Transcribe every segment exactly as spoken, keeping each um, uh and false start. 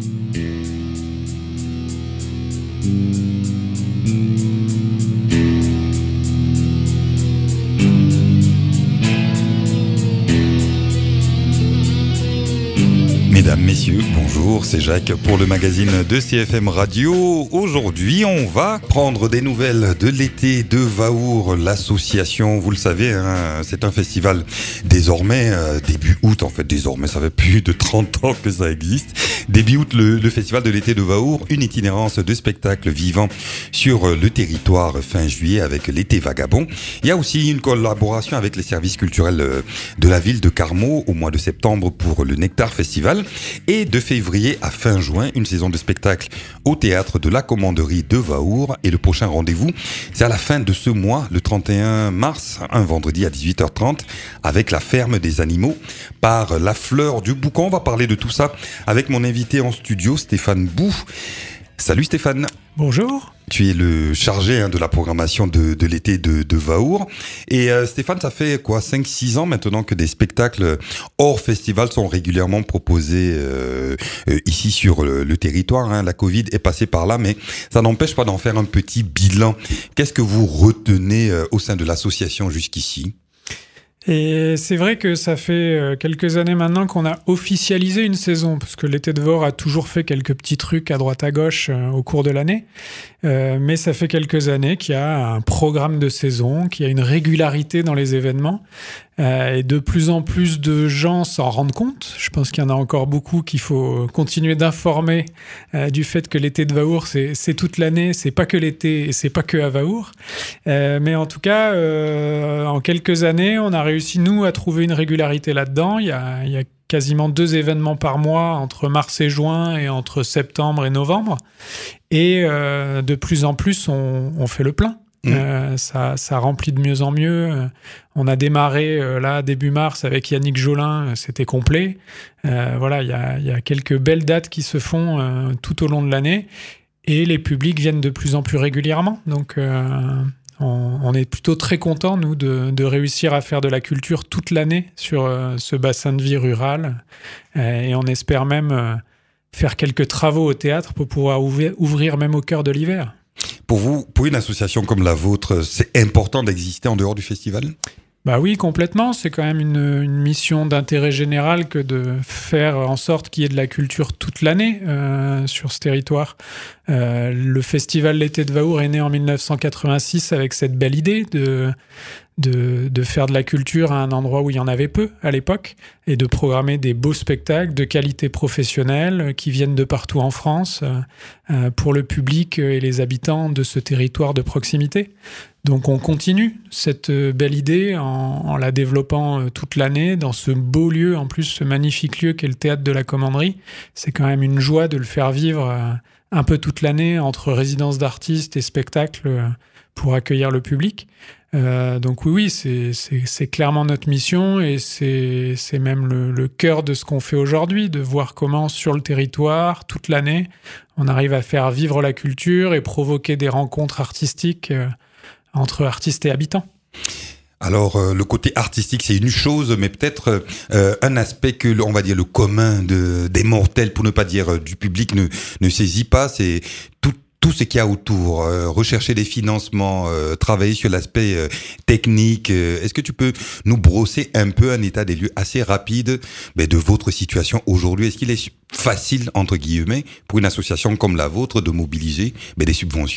Mesdames, messieurs, bonjour, c'est Jacques pour le magazine de C F M Radio. Aujourd'hui, on va prendre des nouvelles de l'été de Vaour, l'association. Vous le savez, hein, c'est un festival désormais, euh, début août en fait, désormais, ça fait plus de trente ans que ça existe. Début août, le, le festival de l'été de Vaour, une itinérance de spectacles vivants sur le territoire fin juillet avec l'été vagabond. Il y a aussi une collaboration avec les services culturels de la ville de Carmaux au mois de septembre pour le Nectar Festival. Et de février à fin juin, une saison de spectacle au théâtre de la Commanderie de Vaour. Et le prochain rendez-vous, c'est à la fin de ce mois, le trente et un mars, un vendredi à dix-huit heures trente, avec la ferme des animaux par la fleur du boucan. On va parler de tout ça avec mon invité en studio, Stéphane Bou. Salut Stéphane. Bonjour. Tu es le chargé hein, de la programmation de, de l'été de, de Vaour. Et euh, Stéphane, ça fait quoi, cinq six ans maintenant que des spectacles hors festival sont régulièrement proposés euh, euh, ici sur le, le territoire. Hein. La Covid est passée par là, mais ça n'empêche pas d'en faire un petit bilan. Qu'est-ce que vous retenez euh, au sein de l'association jusqu'ici ? Et c'est vrai que ça fait quelques années maintenant qu'on a officialisé une saison, parce que l'été de Vaour a toujours fait quelques petits trucs à droite à gauche euh, au cours de l'année. Euh, mais ça fait quelques années qu'il y a un programme de saison, qu'il y a une régularité dans les événements. Euh, et de plus en plus de gens s'en rendent compte. Je pense qu'il y en a encore beaucoup qu'il faut continuer d'informer euh, du fait que l'été de Vaour, c'est, c'est toute l'année, c'est pas que l'été et c'est pas que à Vaour. Euh, mais en tout cas, euh, en quelques années, on a réussi, nous, à trouver une régularité là-dedans. Il y a, il y a quasiment deux événements par mois entre mars et juin et entre septembre et novembre. Et euh, de plus en plus, on, on fait le plein. Mmh. Euh, ça, ça remplit de mieux en mieux. Euh, on a démarré euh, là début mars avec Yannick Jolin, euh, c'était complet. Euh, voilà, il y a, y a quelques belles dates qui se font euh, tout au long de l'année et les publics viennent de plus en plus régulièrement. Donc, euh, on, on est plutôt très contents nous de, de réussir à faire de la culture toute l'année sur euh, ce bassin de vie rural euh, et on espère même euh, faire quelques travaux au théâtre pour pouvoir ouvrir, ouvrir même au cœur de l'hiver. Pour vous, pour une association comme la vôtre, c'est important d'exister en dehors du festival ? Bah oui, complètement. C'est quand même une, une mission d'intérêt général que de faire en sorte qu'il y ait de la culture toute l'année euh, sur ce territoire. Euh, le festival L'été de Vaour est né en dix-neuf cent quatre-vingt-six avec cette belle idée de, de, de faire de la culture à un endroit où il y en avait peu à l'époque et de programmer des beaux spectacles de qualité professionnelle qui viennent de partout en France euh, pour le public et les habitants de ce territoire de proximité. Donc on continue cette belle idée en, en la développant toute l'année dans ce beau lieu, en plus ce magnifique lieu qu'est le théâtre de la Commanderie. C'est quand même une joie de le faire vivre un peu toute l'année entre résidences d'artistes et spectacles pour accueillir le public. Euh, donc oui, oui, c'est, c'est, c'est clairement notre mission et c'est, c'est même le, le cœur de ce qu'on fait aujourd'hui, de voir comment sur le territoire, toute l'année, on arrive à faire vivre la culture et provoquer des rencontres artistiques euh, entre artistes et habitants. Alors, euh, le côté artistique, c'est une chose, mais peut-être euh, un aspect que, on va dire, le commun de, des mortels, pour ne pas dire euh, du public, ne, ne saisit pas, c'est tout, tout ce qu'il y a autour. Euh, rechercher des financements, euh, travailler sur l'aspect euh, technique. Euh, est-ce que tu peux nous brosser un peu un état des lieux assez rapide ben, de votre situation aujourd'hui ? Est-ce qu'il est facile, entre guillemets, pour une association comme la vôtre de mobiliser ben, des subventions ?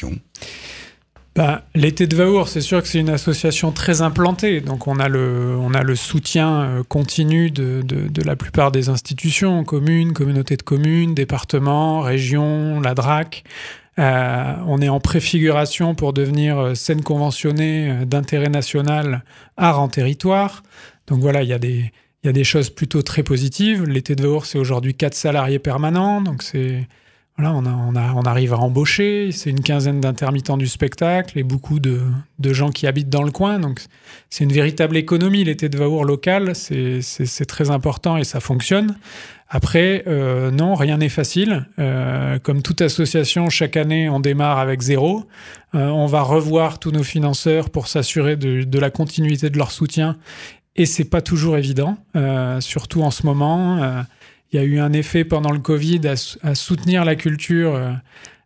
Bah, l'été de Vaour, c'est sûr que c'est une association très implantée, donc on a le, on a le soutien continu de, de, de la plupart des institutions, communes, communautés de communes, départements, régions, la D R A C. Euh, on est en préfiguration pour devenir scène conventionnée d'intérêt national art en territoire. Donc voilà, il y a des, il y a des choses plutôt très positives. L'été de Vaour, c'est aujourd'hui quatre salariés permanents, donc c'est... Voilà, on, a, on, a, on arrive à embaucher, c'est une quinzaine d'intermittents du spectacle et beaucoup de, de gens qui habitent dans le coin. Donc, c'est une véritable économie, l'été de Vaour local, c'est, c'est, c'est très important et ça fonctionne. Après, euh, non, rien n'est facile. Euh, comme toute association, chaque année, on démarre avec zéro. Euh, on va revoir tous nos financeurs pour s'assurer de, de la continuité de leur soutien. Et c'est pas toujours évident, euh, surtout en ce moment. Euh, il y a eu un effet pendant le Covid à, à soutenir la culture euh,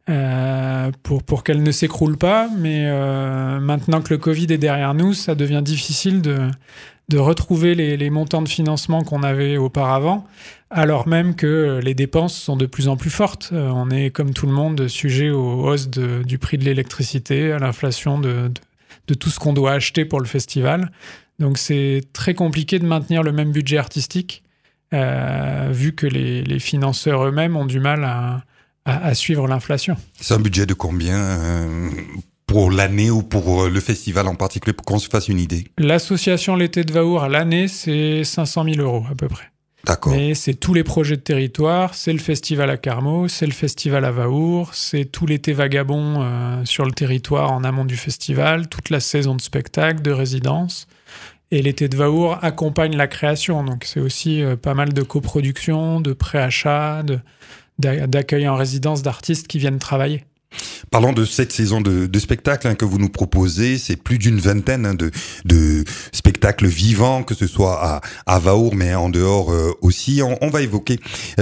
euh, pour, pour qu'elle ne s'écroule pas. Mais euh, maintenant que le Covid est derrière nous, ça devient difficile de, de retrouver les, les montants de financement qu'on avait auparavant, alors même que les dépenses sont de plus en plus fortes. Euh, on est, comme tout le monde, sujet aux hausses de, du prix de l'électricité, à l'inflation de, de, de tout ce qu'on doit acheter pour le festival. Donc c'est très compliqué de maintenir le même budget artistique, euh, vu que les, les financeurs eux-mêmes ont du mal à, à, à suivre l'inflation. C'est un budget de combien euh, pour l'année ou pour le festival en particulier, pour qu'on se fasse une idée? L'association L'été de Vahour, à l'année, c'est cinq cent mille euros à peu près. D'accord. Mais c'est tous les projets de territoire, c'est le festival à Carmaux, c'est le festival à Vahour, c'est tout l'été vagabond euh, sur le territoire en amont du festival, toute la saison de spectacles, de résidences. Et l'été de Vahour accompagne la création, donc c'est aussi euh, pas mal de coproduction, de préachat, de, d'accueil en résidence d'artistes qui viennent travailler. Parlons de cette saison de, de spectacles hein, que vous nous proposez. C'est plus d'une vingtaine hein, de, de spectacles vivants, que ce soit à, à Vahour, mais en dehors euh, aussi. On, on va évoquer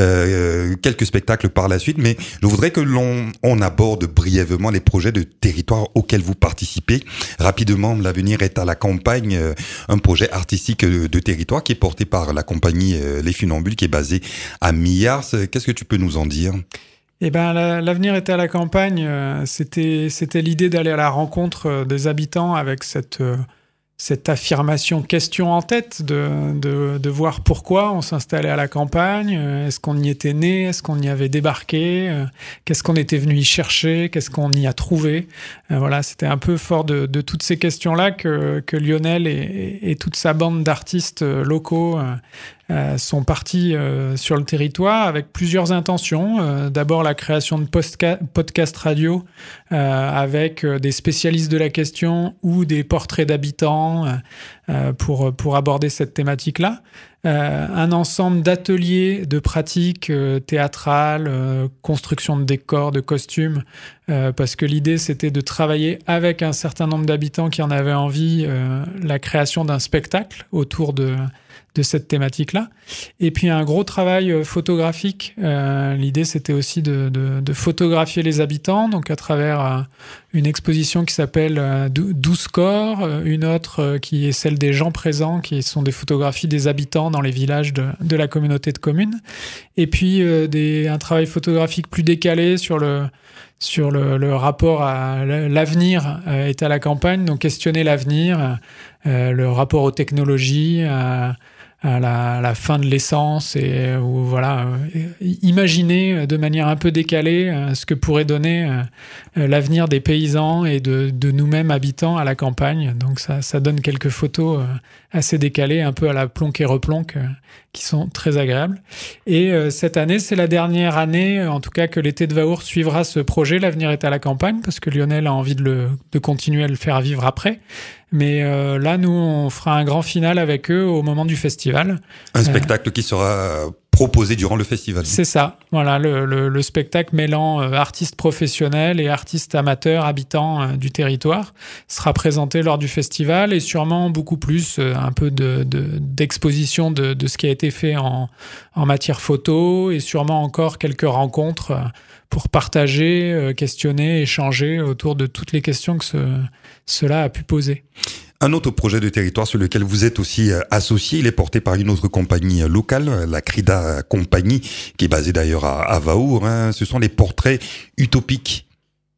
euh, quelques spectacles par la suite, mais je voudrais que l'on on aborde brièvement les projets de territoire auxquels vous participez. Rapidement, l'Avenir est à la campagne, euh, un projet artistique de, de territoire qui est porté par la compagnie euh, Les Funambules, qui est basée à Millars. Qu'est-ce que tu peux nous en dire ? Eh ben, la, l'Avenir était à la campagne. Euh, c'était, c'était l'idée d'aller à la rencontre euh, des habitants avec cette, euh, cette affirmation question en tête, de, de, de voir pourquoi on s'installait à la campagne. Euh, est-ce qu'on y était né? Est-ce qu'on y avait débarqué? euh, Qu'est-ce qu'on était venu y chercher? Qu'est-ce qu'on y a trouvé? euh, Voilà, c'était un peu fort de, de toutes ces questions-là que, que Lionel et, et toute sa bande d'artistes locaux euh, Euh, sont partis euh, sur le territoire avec plusieurs intentions. Euh, d'abord la création de postka- podcasts radio euh, avec euh, des spécialistes de la question ou des portraits d'habitants euh, pour, pour aborder cette thématique-là. Euh, un ensemble d'ateliers de pratiques euh, théâtrales, euh, construction de décors, de costumes, euh, parce que l'idée c'était de travailler avec un certain nombre d'habitants qui en avaient envie euh, la création d'un spectacle autour de de cette thématique-là. Et puis un gros travail euh, photographique. Euh, l'idée, c'était aussi de, de, de photographier les habitants, donc à travers euh, une exposition qui s'appelle euh, douze corps, euh, une autre euh, qui est celle des gens présents, qui sont des photographies des habitants dans les villages de, de la communauté de communes. Et puis euh, des, un travail photographique plus décalé sur le sur le, le rapport à l'avenir euh, est à la campagne, donc questionner l'avenir, euh, le rapport aux technologies, à, à, la, à la fin de l'essence, et ou, voilà, euh, imaginer de manière un peu décalée euh, ce que pourrait donner euh, l'avenir des paysans et de, de nous-mêmes habitants à la campagne. Donc ça, ça donne quelques photos euh, assez décalées, un peu à la plonque et replonque, euh, qui sont très agréables. Et euh, cette année, c'est la dernière année, en tout cas, que l'été de Vahour suivra ce projet. L'Avenir est à la campagne, parce que Lionel a envie de, le, de continuer à le faire vivre après. Mais euh, là, nous, on fera un grand final avec eux au moment du festival. Un spectacle euh, qui sera proposé durant le festival. C'est ça. Voilà, le, le, le spectacle mêlant euh, artistes professionnels et artistes amateurs, habitants euh, du territoire, sera présenté lors du festival, et sûrement beaucoup plus, euh, un peu de, de, d'exposition de, de ce qui a été fait en, en matière photo, et sûrement encore quelques rencontres euh, pour partager, euh, questionner, échanger autour de toutes les questions que ce, cela a pu poser. Un autre projet de territoire sur lequel vous êtes aussi associé, il est porté par une autre compagnie locale, la Crida Compagnie, qui est basée d'ailleurs à, à Vahour. Hein. Ce sont les portraits utopiques.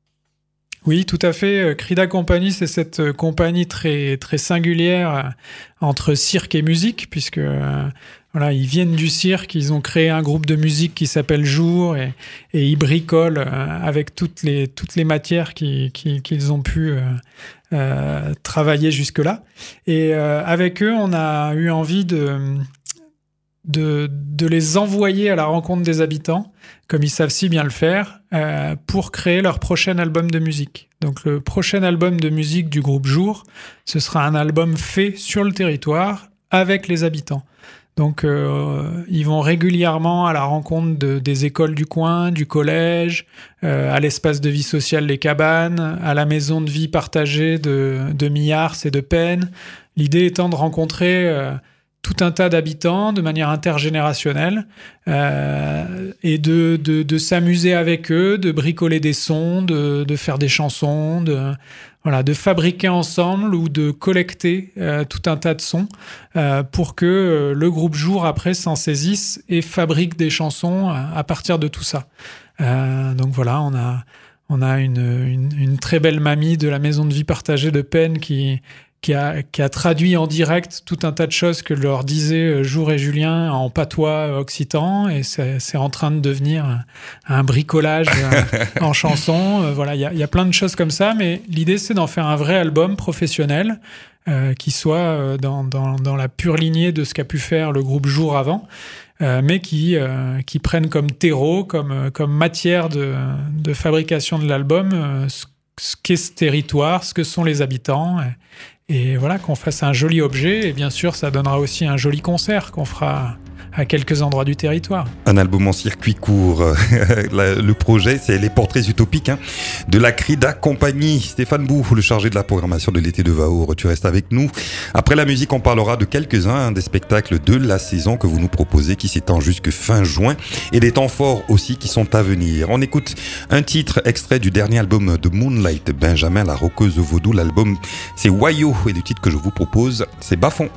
Oui, tout à fait. Crida Compagnie, c'est cette compagnie très, très singulière entre cirque et musique, puisque euh, voilà, ils viennent du cirque, ils ont créé un groupe de musique qui s'appelle Jour, et, et ils bricolent euh, avec toutes les, toutes les matières qui, qui, qu'ils ont pu euh, euh, travailler jusque-là. Et euh, avec eux, on a eu envie de... De, de les envoyer à la rencontre des habitants, comme ils savent si bien le faire, euh, pour créer leur prochain album de musique. Donc le prochain album de musique du groupe Jour, ce sera un album fait sur le territoire avec les habitants. Donc euh, ils vont régulièrement à la rencontre de, des écoles du coin, du collège, euh, à l'espace de vie sociale Les Cabanes, à la maison de vie partagée de, de Millars et de Penn. L'idée étant de rencontrer... Euh, tout un tas d'habitants de manière intergénérationnelle euh, et de, de, de s'amuser avec eux, de bricoler des sons, de, de faire des chansons, de, voilà, de fabriquer ensemble ou de collecter euh, tout un tas de sons euh, pour que euh, le groupe Jour après s'en saisisse et fabrique des chansons à, à partir de tout ça. Euh, donc voilà, on a, on a une, une, une très belle mamie de la maison de vie partagée de Penn qui... Qui a, qui a traduit en direct tout un tas de choses que leur disaient Jour et Julien en patois occitan, et c'est, c'est en train de devenir un, un bricolage en chansons. Euh, voilà, il y a, y a plein de choses comme ça, mais l'idée c'est d'en faire un vrai album professionnel euh, qui soit euh, dans, dans, dans la pure lignée de ce qu'a pu faire le groupe Jour avant, euh, mais qui, euh, qui prennent comme terreau, comme, comme matière de, de fabrication de l'album euh, ce, ce qu'est ce territoire, ce que sont les habitants. Et, Et voilà, qu'on fasse un joli objet. Et bien sûr, ça donnera aussi un joli concert qu'on fera à quelques endroits du territoire. Un album en circuit court. Le projet, c'est les portraits utopiques hein, de la Crida Compagnie. Stéphane Bou, le chargé de la programmation de l'été de Vaour, tu restes avec nous. Après la musique, on parlera de quelques-uns des spectacles de la saison que vous nous proposez, qui s'étend jusque fin juin, et des temps forts aussi qui sont à venir. On écoute un titre extrait du dernier album de Moonlight Benjamin, la rockeuse vaudou. L'album, c'est Wayo, et le titre que je vous propose, c'est Bafon.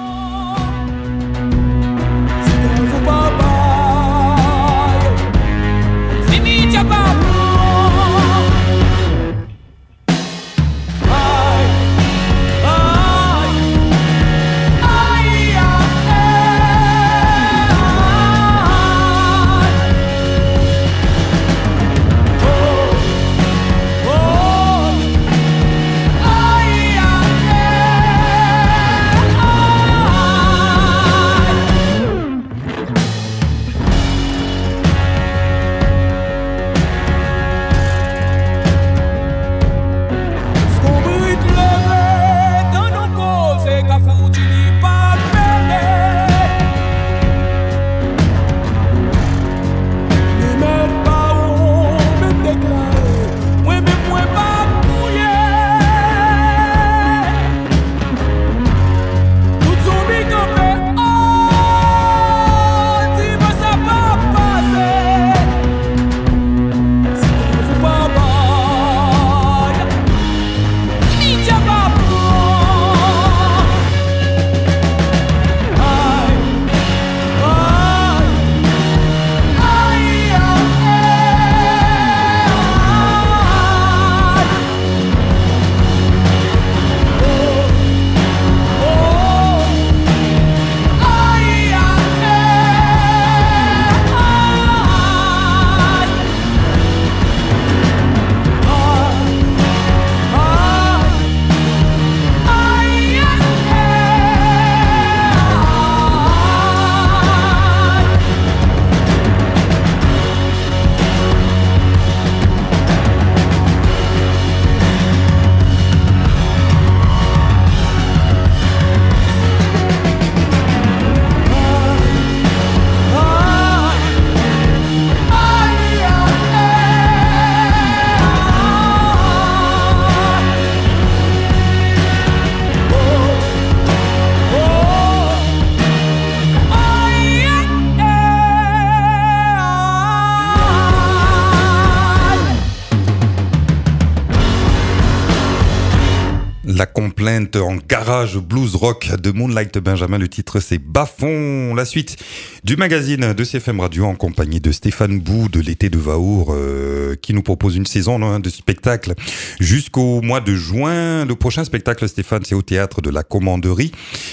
La complainte en garage blues rock de Moonlight Benjamin, le titre c'est Bafon. La suite du magazine de C F M Radio en compagnie de Stéphane Bou de l'été de Vaour euh, qui nous propose une saison hein, de spectacles jusqu'au mois de juin. Le prochain spectacle, Stéphane, c'est au théâtre de la Commanderie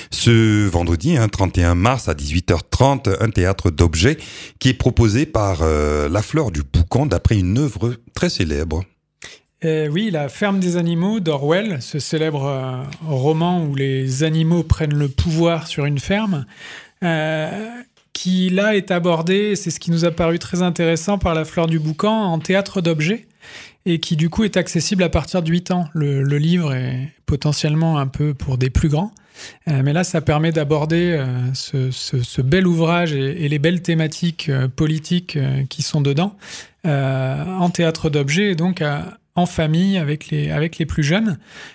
ce vendredi hein, trente et un mars à dix-huit heures trente, un théâtre d'objets qui est proposé par euh, La Fleur du Boucan d'après une œuvre très célèbre. Euh, oui, La Ferme des animaux d'Orwell, ce célèbre euh, roman où les animaux prennent le pouvoir sur une ferme, euh, qui là est abordé, c'est ce qui nous a paru très intéressant par La Fleur du Boucan, en théâtre d'objets, et qui du coup est accessible à partir de huit ans. Le, le livre est potentiellement un peu pour des plus grands, euh, mais là ça permet d'aborder euh, ce, ce, ce bel ouvrage et, et les belles thématiques euh, politiques euh, qui sont dedans, euh, en théâtre d'objets, et donc à en famille avec les, avec les plus jeunes.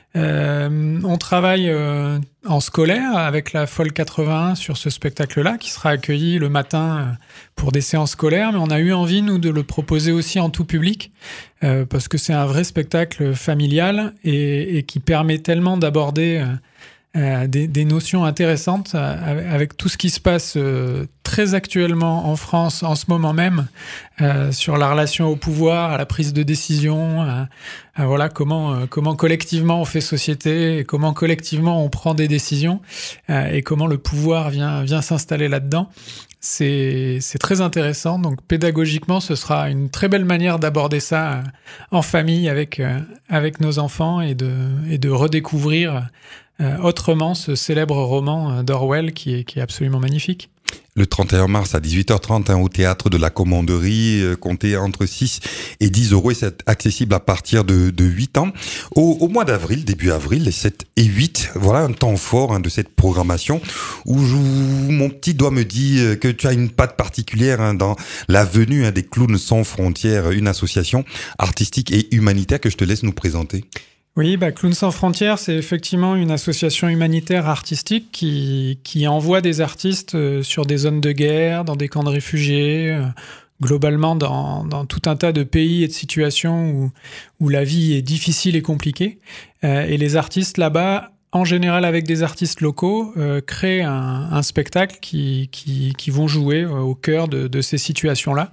Euh, on travaille euh, en scolaire avec la Folle quatre-vingt-un sur ce spectacle-là qui sera accueilli le matin pour des séances scolaires, mais on a eu envie, nous, de le proposer aussi en tout public euh, parce que c'est un vrai spectacle familial et, et qui permet tellement d'aborder euh, euh, des, des notions intéressantes euh, avec tout ce qui se passe euh, très actuellement en France en ce moment même euh, sur la relation au pouvoir, à la prise de décision, à, à voilà comment euh, comment collectivement on fait société, et comment collectivement on prend des décisions euh, et comment le pouvoir vient vient s'installer là-dedans. C'est c'est très intéressant. Donc pédagogiquement, ce sera une très belle manière d'aborder ça euh, en famille avec euh, avec nos enfants et de et de redécouvrir euh, autrement ce célèbre roman d'Orwell qui est qui est absolument magnifique. Le trente et un mars à dix-huit heures trente hein, au théâtre de la Commanderie, euh, comptez entre six et dix euros et c'est accessible à partir de, de huit ans. Au, au mois d'avril, début avril, les sept et huit, voilà un temps fort hein, de cette programmation où je, mon petit doigt me dit que tu as une patte particulière hein, dans la venue hein, des Clowns sans frontières, une association artistique et humanitaire que je te laisse nous présenter. Oui, bah, Clowns sans frontières, c'est effectivement une association humanitaire artistique qui, qui envoie des artistes euh, sur des zones de guerre, dans des camps de réfugiés, euh, globalement dans, dans tout un tas de pays et de situations où, où la vie est difficile et compliquée. Euh, et les artistes là-bas, en général avec des artistes locaux, euh, créent un, un spectacle qui, qui, qui vont jouer euh, au cœur de, de ces situations-là.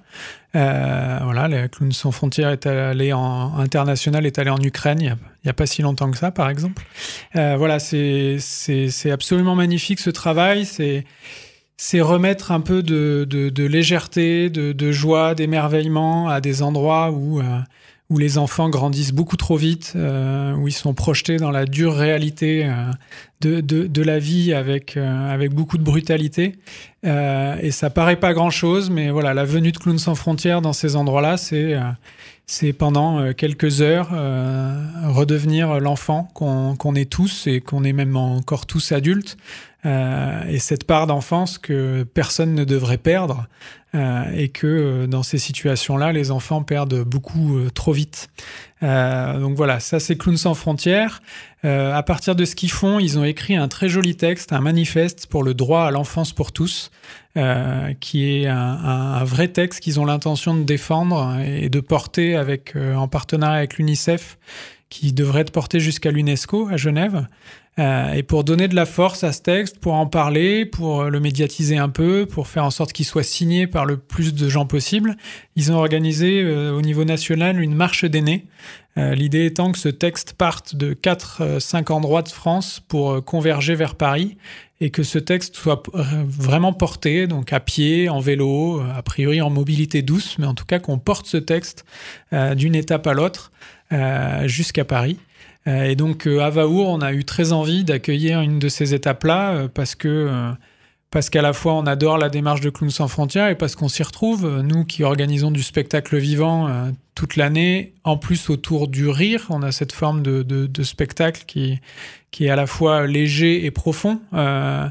Euh, voilà, les Clowns sans frontières est allé en international, est allé en Ukraine il y a, il y a pas si longtemps que ça, par exemple. Euh, voilà, c'est c'est c'est absolument magnifique ce travail. C'est c'est remettre un peu de de, de légèreté, de, de joie, d'émerveillement à des endroits où euh, où les enfants grandissent beaucoup trop vite, euh, où ils sont projetés dans la dure réalité euh, de, de, de la vie avec, euh, avec beaucoup de brutalité. Euh, et ça paraît pas grand-chose, mais voilà, la venue de Clowns sans frontières dans ces endroits-là, c'est, euh, c'est pendant euh, quelques heures euh, redevenir l'enfant qu'on, qu'on est tous et qu'on est même encore tous adultes. Euh, et cette part d'enfance que personne ne devrait perdre euh, et que euh, dans ces situations-là, les enfants perdent beaucoup euh, trop vite. Euh, donc voilà, ça c'est Clowns sans frontières. Euh, à partir de ce qu'ils font, ils ont écrit un très joli texte, un manifeste pour le droit à l'enfance pour tous, euh, qui est un, un, un vrai texte qu'ils ont l'intention de défendre et de porter avec, euh, en partenariat avec l'UNICEF, qui devrait être porté jusqu'à l'UNESCO à Genève. Euh, et pour donner de la force à ce texte, pour en parler, pour le médiatiser un peu, pour faire en sorte qu'il soit signé par le plus de gens possible, ils ont organisé euh, au niveau national une marche des nés. Euh, l'idée étant que ce texte parte de quatre cinq endroits de France pour euh, converger vers Paris et que ce texte soit vraiment porté, donc à pied, en vélo, a priori en mobilité douce, mais en tout cas qu'on porte ce texte euh, d'une étape à l'autre euh, jusqu'à Paris. Et donc à Vaour, on a eu très envie d'accueillir une de ces étapes-là parce que parce qu'à la fois on adore la démarche de Clowns sans frontières et parce qu'on s'y retrouve, nous qui organisons du spectacle vivant toute l'année, en plus autour du rire, on a cette forme de, de, de spectacle qui, qui est à la fois léger et profond. Euh,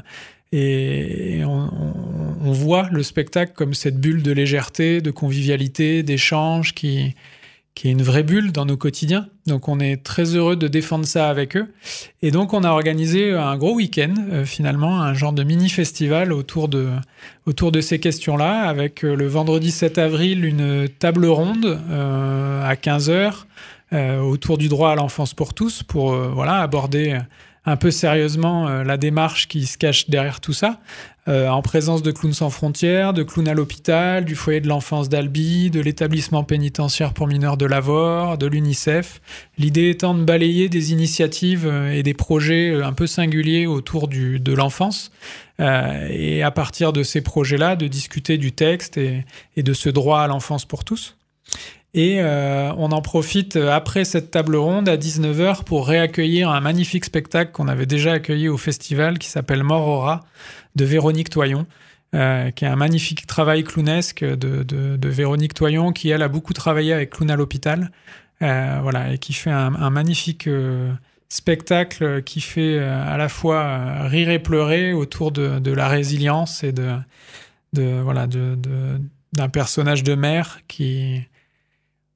et on, on, on voit le spectacle comme cette bulle de légèreté, de convivialité, d'échange qui... qui est une vraie bulle dans nos quotidiens. Donc on est très heureux de défendre ça avec eux. Et donc on a organisé un gros week-end, euh, finalement, un genre de mini-festival autour de, autour de ces questions-là, avec euh, le vendredi sept avril, une table ronde euh, à quinze heures euh, autour du droit à l'enfance pour tous, pour euh, voilà, aborder un peu sérieusement euh, la démarche qui se cache derrière tout ça, euh, en présence de Clowns sans frontières, de Clowns à l'hôpital, du foyer de l'enfance d'Albi, de l'établissement pénitentiaire pour mineurs de Lavore, de l'UNICEF. L'idée étant de balayer des initiatives euh, et des projets euh, un peu singuliers autour du, de l'enfance, euh, et à partir de ces projets-là, de discuter du texte et, et de ce droit à l'enfance pour tous. Et euh, on en profite après cette table ronde à dix-neuf heures pour réaccueillir un magnifique spectacle qu'on avait déjà accueilli au festival qui s'appelle Mort au rat de Véronique Toyon, euh, qui est un magnifique travail clownesque de, de, de Véronique Toyon qui, elle, a beaucoup travaillé avec Clowns à l'hôpital, euh, voilà, et qui fait un, un magnifique euh, spectacle qui fait euh, à la fois euh, rire et pleurer autour de, de la résilience et de, de, voilà, de, de, d'un personnage de mère qui...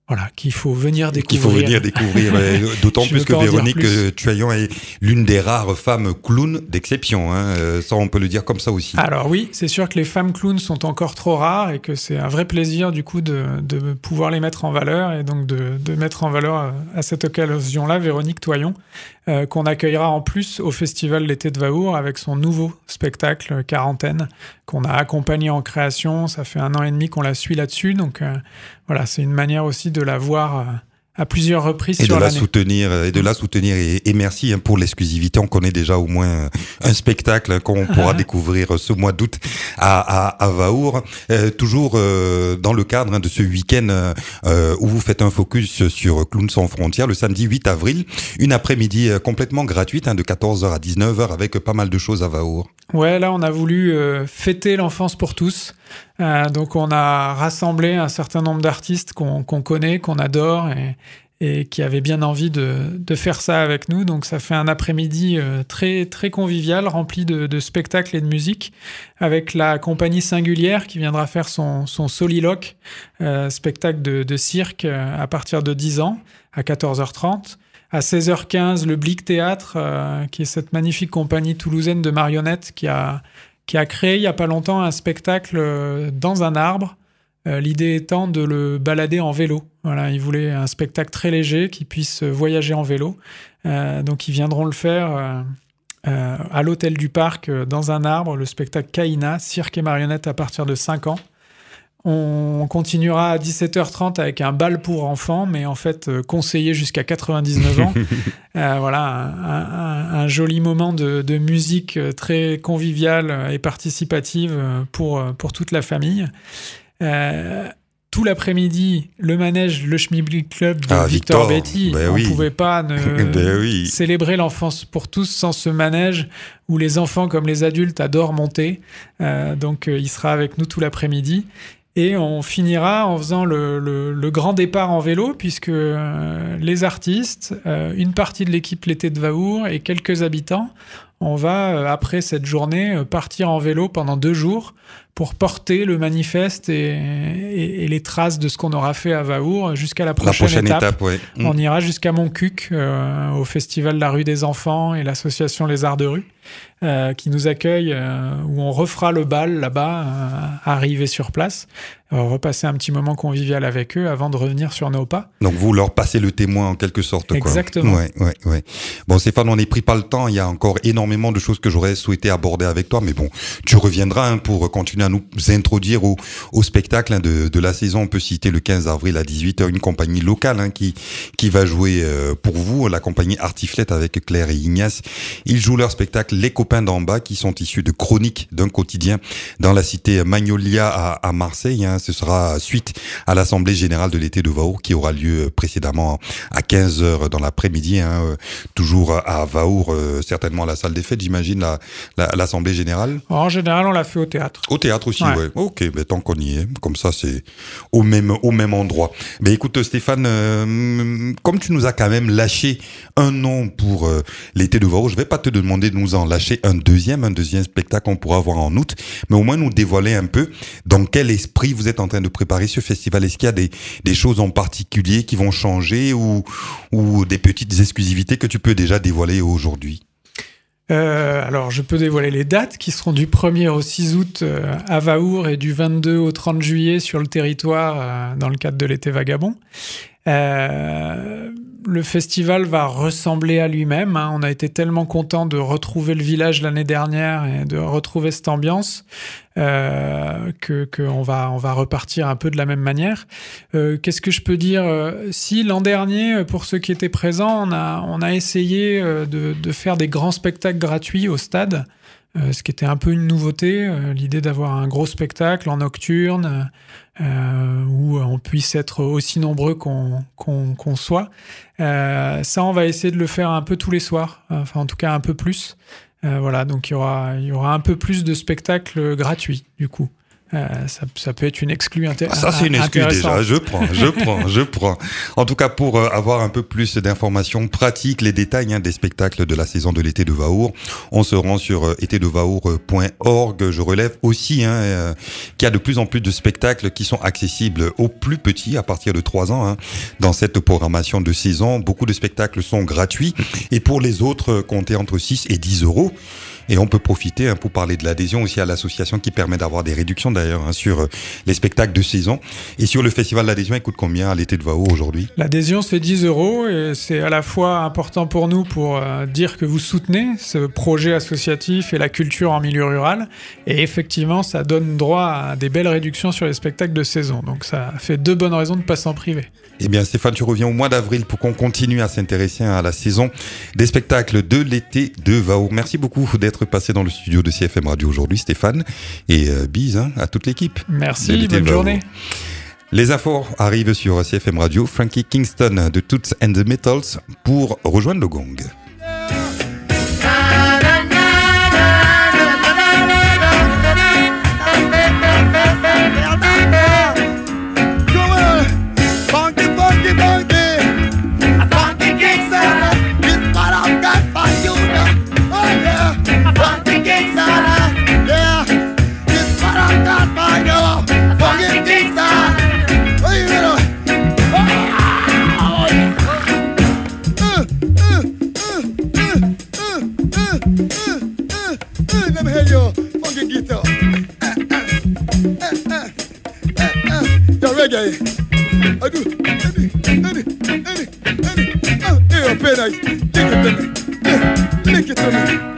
voilà, qu'il faut venir découvrir. Qu'il faut venir découvrir, d'autant plus que Véronique plus. Tuaillon est l'une des rares femmes clowns d'exception, hein. Ça on peut le dire comme ça aussi. Alors oui, c'est sûr que les femmes clowns sont encore trop rares et que c'est un vrai plaisir du coup de, de pouvoir les mettre en valeur et donc de, de mettre en valeur à cette occasion-là Véronique Tuaillon, euh, qu'on accueillera en plus au Festival l'été de Vahour avec son nouveau spectacle Quarantaine, qu'on a accompagné en création. Ça fait un an et demi qu'on la suit là-dessus, donc euh, voilà, c'est une manière aussi de la voir euh, à plusieurs reprises et sur de la l'année. soutenir et de la soutenir et, et merci hein, pour l'exclusivité. On connaît déjà au moins un spectacle hein, qu'on pourra découvrir ce mois d'août à, à, à Vahour. Euh, toujours euh, dans le cadre hein, de ce week-end euh, où vous faites un focus sur Clowns sans frontières le samedi huit avril, une après-midi euh, complètement gratuite hein, de quatorze heures à dix-neuf heures avec pas mal de choses à Vahour. Ouais, là on a voulu euh, fêter l'enfance pour tous. Euh, donc on a rassemblé un certain nombre d'artistes qu'on, qu'on connaît, qu'on adore et, et qui avaient bien envie de, de faire ça avec nous. Donc ça fait un après-midi euh, très, très convivial, rempli de, de spectacles et de musique, avec la compagnie Singulière qui viendra faire son, son soliloque, euh, spectacle de, de cirque euh, à partir de dix ans, à quatorze heures trente. À seize heures quinze, le Blic Théâtre, euh, qui est cette magnifique compagnie toulousaine de marionnettes qui a, qui a créé il n'y a pas longtemps un spectacle euh, dans un arbre. Euh, l'idée étant de le balader en vélo. Voilà, ils voulaient un spectacle très léger qui puisse voyager en vélo. Euh, donc ils viendront le faire euh, euh, à l'hôtel du Parc, euh, dans un arbre, le spectacle Kaina, cirque et marionnettes à partir de cinq ans. On continuera à dix-sept heures trente avec un bal pour enfants, mais en fait euh, conseillé jusqu'à quatre-vingt-dix-neuf ans. euh, voilà, un, un, un joli moment de, de musique très conviviale et participative pour, pour toute la famille. Euh, tout l'après-midi, le manège, le Schmilblick Club de ah, Victor, Victor Betty. Ben on oui. ne pouvait pas ne ben oui. célébrer l'enfance pour tous sans ce manège où les enfants comme les adultes adorent monter. Euh, donc euh, il sera avec nous tout l'après-midi. Et on finira en faisant le, le, le grand départ en vélo, puisque euh, les artistes, euh, une partie de l'équipe l'été de Vahour et quelques habitants, on va, euh, après cette journée, euh, partir en vélo pendant deux jours pour porter le manifeste et, et, et les traces de ce qu'on aura fait à Vahour jusqu'à la prochaine, la prochaine étape. étape ouais. On mmh. ira jusqu'à Montcuq, euh, au Festival de la rue des enfants et l'association Les Arts de rue, euh, qui nous accueille, euh, où on refera le bal là-bas, euh, arrivé sur place, euh, repasser un petit moment convivial avec eux avant de revenir sur nos pas. Donc vous leur passez le témoin en quelque sorte. Exactement. Quoi. Ouais, ouais, ouais. Bon Stéphane, on n'est pris pas le temps, il y a encore énormément de choses que j'aurais souhaité aborder avec toi, mais bon, tu reviendras hein, pour continuer à nous introduire au, au spectacle hein, de, de la saison. On peut citer le quinze avril à dix-huit heures une compagnie locale hein, qui, qui va jouer euh, pour vous, la compagnie Artiflette avec Claire et Ignace. Ils jouent leur spectacle Les Copains d'en bas, qui sont issus de chroniques d'un quotidien dans la cité Magnolia à, à Marseille. Hein. Ce sera suite à l'Assemblée Générale de l'été de Vahour qui aura lieu précédemment à quinze heures dans l'après-midi, hein, euh, toujours à Vahour, euh, certainement à la salle des fêtes, j'imagine, la, la, l'Assemblée Générale. En général, on l'a fait au théâtre. Au théâtre aussi, ouais. ouais. Ok, ben, tant qu'on y est, comme ça, c'est au même, au même endroit. Mais écoute, Stéphane, euh, comme tu nous as quand même lâché un nom pour euh, l'été de Vahour, je vais pas te demander de nous en lâcher un deuxième, un deuxième spectacle qu'on pourra voir en août, mais au moins nous dévoiler un peu dans quel esprit vous êtes en train de préparer ce festival. Est-ce qu'il y a des, des choses en particulier qui vont changer ou, ou des petites exclusivités que tu peux déjà dévoiler aujourd'hui? Euh, alors, je peux dévoiler les dates qui seront du premier au six août euh, à Vahour et du vingt-deux au trente juillet sur le territoire euh, dans le cadre de l'été vagabond. Euh, le festival va ressembler à lui-même. Hein. On a été tellement contents de retrouver le village l'année dernière et de retrouver cette ambiance euh, que qu'on va on va repartir un peu de la même manière. Euh, qu'est-ce que je peux dire? Si l'an dernier, pour ceux qui étaient présents, on a on a essayé de de faire des grands spectacles gratuits au stade. Euh, ce qui était un peu une nouveauté, euh, l'idée d'avoir un gros spectacle en nocturne euh, où on puisse être aussi nombreux qu'on, qu'on, qu'on soit. Euh, ça, on va essayer de le faire un peu tous les soirs, enfin en tout cas un peu plus. Euh, voilà, donc il y aura, il y aura un peu plus de spectacles gratuits du coup. Euh, ça, ça peut être une exclue intéressante. Ah, ça, c'est une exclue déjà. Je prends, je prends, je prends. En tout cas, pour euh, avoir un peu plus d'informations pratiques, les détails hein, des spectacles de la saison de l'été de Vahour, on se rend sur euh, été de vahour point org. Je relève aussi hein, euh, qu'il y a de plus en plus de spectacles qui sont accessibles aux plus petits à partir de trois ans. Hein, dans cette programmation de saison, beaucoup de spectacles sont gratuits et pour les autres, comptez entre six et dix euros. Et on peut profiter hein, pour parler de l'adhésion aussi à l'association qui permet d'avoir des réductions d'ailleurs hein, sur euh, les spectacles de saison. Et sur le festival d'adhésion, il coûte combien à l'été de Vahour aujourd'hui ? L'adhésion, c'est dix euros et c'est à la fois important pour nous pour euh, dire que vous soutenez ce projet associatif et la culture en milieu rural. Et effectivement, ça donne droit à des belles réductions sur les spectacles de saison. Donc ça fait deux bonnes raisons de passer en privé. Eh bien Stéphane, tu reviens au mois d'avril pour qu'on continue à s'intéresser à la saison des spectacles de l'été de Vahour. Merci beaucoup d'être passé dans le studio de C F M Radio aujourd'hui Stéphane et euh, bise hein, à toute l'équipe. Merci, bonne journée. Les infos arrivent sur C F M Radio. Frankie Kingston de Toots and the Metals pour rejoindre le gong. Let me hear your funky guitar. Uh, uh, uh, uh, uh, uh. Your reggae. I do. Any, any, any, any. Uh, here, play nice. Lick it to me. Yeah, lick it to me.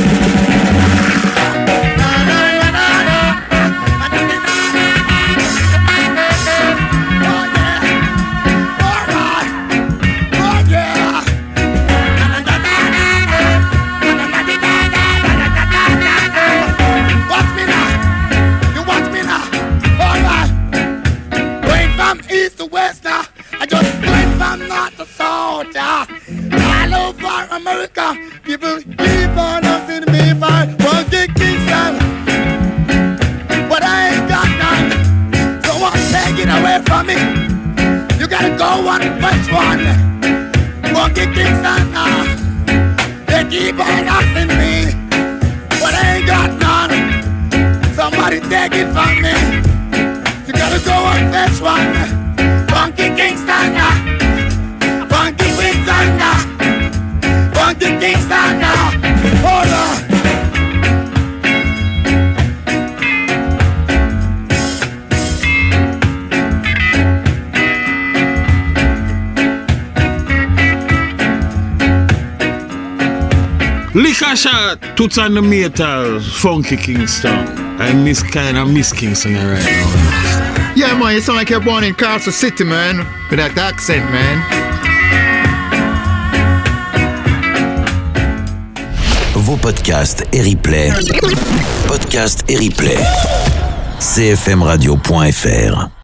America, people keep on asking me for funky Kingston, but I ain't got none, so what's taking away from me? You gotta go and fetch one, funky Kingston. Uh, they keep on asking me, but I ain't got none. Somebody take it from me. You gotta go and fetch one, funky Kingston, uh, funky Kingston. Uh, Funky Kingston now, hold on. Liquor shot, Toots and the Metals, Funky Kingston. I miss kind of miss Kingston right now. Yeah man, you sound like you're born in Carson City man, with that accent man. Vos podcasts et replays. Podcasts et replays. c f m radio point f r